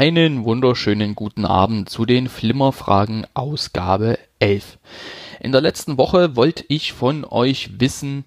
Einen wunderschönen guten Abend zu den Flimmerfragen Ausgabe 11. In der letzten Woche wollte ich von euch wissen,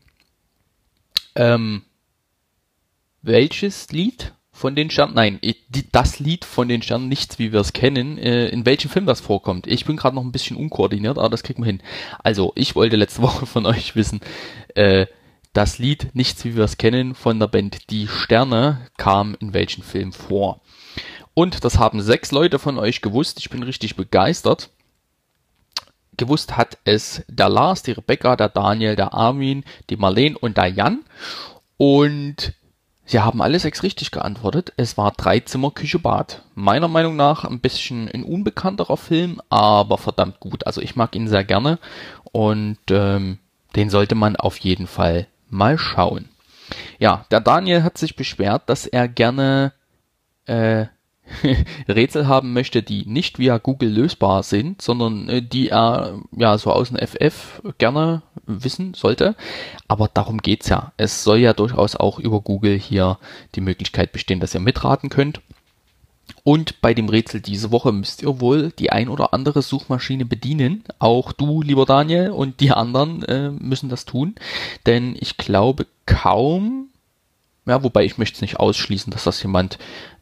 welches Lied von den Sternen, das Lied von den Sternen, nichts wie wir es kennen, in welchem Film das vorkommt. Ich bin gerade noch ein bisschen unkoordiniert, aber das kriegen wir hin. Also, ich wollte letzte Woche von euch wissen, das Lied Nichts wie wir es kennen von der Band Die Sterne kam in welchem Film vor. Und das haben 6 Leute von euch gewusst. Ich bin richtig begeistert. Gewusst hat es der Lars, die Rebecca, der Daniel, der Armin, die Marleen und der Jan. Und sie haben alle 6 richtig geantwortet. Es war 3 Zimmer, Küche, Bad. Meiner Meinung nach ein bisschen ein unbekannterer Film, aber verdammt gut. Also ich mag ihn sehr gerne und den sollte man auf jeden Fall mal schauen. Ja, der Daniel hat sich beschwert, dass er gerne Rätsel haben möchte, die nicht via Google lösbar sind, sondern die er ja so aus dem FF gerne wissen sollte. Aber darum geht's ja. Es soll ja durchaus auch über Google hier die Möglichkeit bestehen, dass ihr mitraten könnt. Und bei dem Rätsel diese Woche müsst ihr wohl die ein oder andere Suchmaschine bedienen. Auch du, lieber Daniel, und die anderen müssen das tun. Denn ich glaube kaum, ja, wobei ich möchte es nicht ausschließen, dass das jemand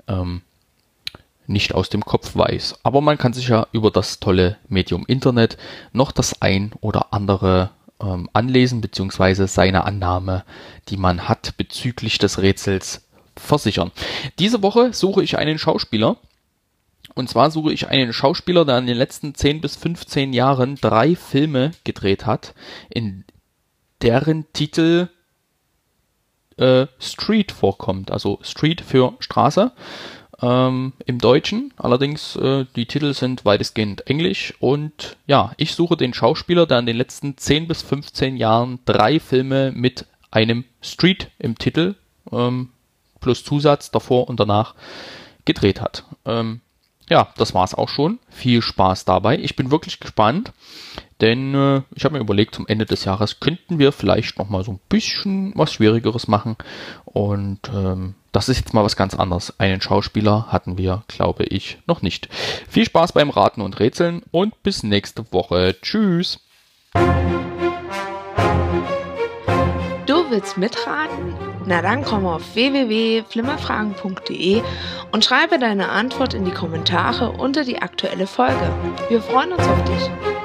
nicht aus dem Kopf weiß. Aber man kann sich ja über das tolle Medium Internet noch das ein oder andere anlesen, beziehungsweise seine Annahme, die man hat bezüglich des Rätsels, versichern. Diese Woche suche ich einen Schauspieler. Und zwar suche ich einen Schauspieler, der in den letzten 10 bis 15 Jahren 3 Filme gedreht hat, in deren Titel Street vorkommt. Also Street für Straße. Im Deutschen, allerdings die Titel sind weitestgehend englisch und ja, ich suche den Schauspieler, der in den letzten 10 bis 15 Jahren 3 Filme mit einem Street im Titel plus Zusatz davor und danach gedreht hat. Ja, das war's auch schon. Viel Spaß dabei. Ich bin wirklich gespannt, denn ich habe mir überlegt, zum Ende des Jahres könnten wir vielleicht nochmal so ein bisschen was Schwierigeres machen und das ist jetzt mal was ganz anderes. Einen Schauspieler hatten wir, glaube ich, noch nicht. Viel Spaß beim Raten und Rätseln und bis nächste Woche. Tschüss! Du willst mitraten? Na dann komm auf www.flimmerfragen.de und schreibe deine Antwort in die Kommentare unter die aktuelle Folge. Wir freuen uns auf dich.